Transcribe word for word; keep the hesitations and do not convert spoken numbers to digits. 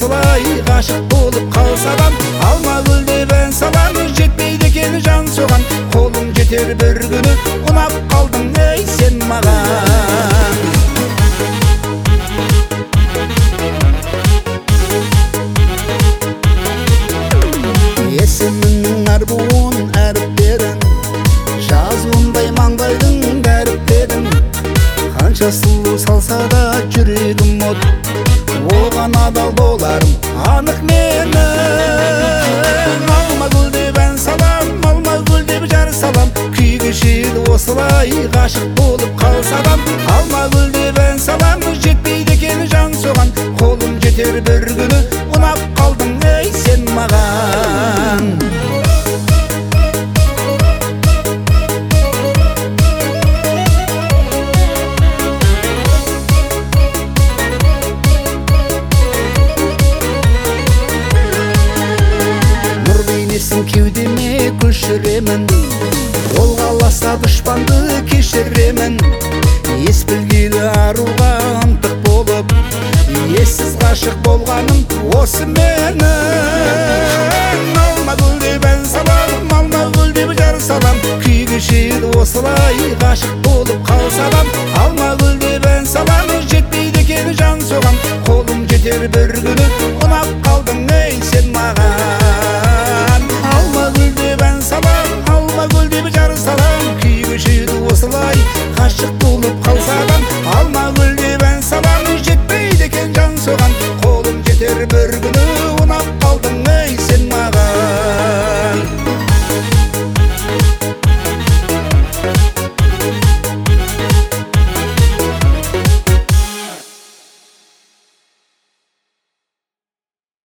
осылай ғашық болып қалса адам, алма гүл деп ән салам, жетпейді екен жан соған, қолың жетер бір күні, ұнап қалдың ей сен маған. Есімінің әрбуын әріптерін, жазуындай маңдайдың дәріптерін, қанша сұлу салса да жүрегім от, оған адал боларым анық менің. Алма гүл деп ән салам, алма гүл деп жар салам, күй кешеді осылай ғашық болып қалса адам, алма гүл деп ән салам, жетпейді екен жан соған, қолым жетер бір күні, ұнап қалдың ей сен маған. Кеудеме көшіремін, ол қаласа дұшпанды кешіремін, ес білгелі аруға ынтық болып, ессіз ғашық болғаным осы менің. Алма гүл деп ән салам, алма гүл деп жар салам, күй кешеді осылай ғашық болып қалса адам, алма гүл деп ән салам, жетпейді екен жан соған, қолым жетер бір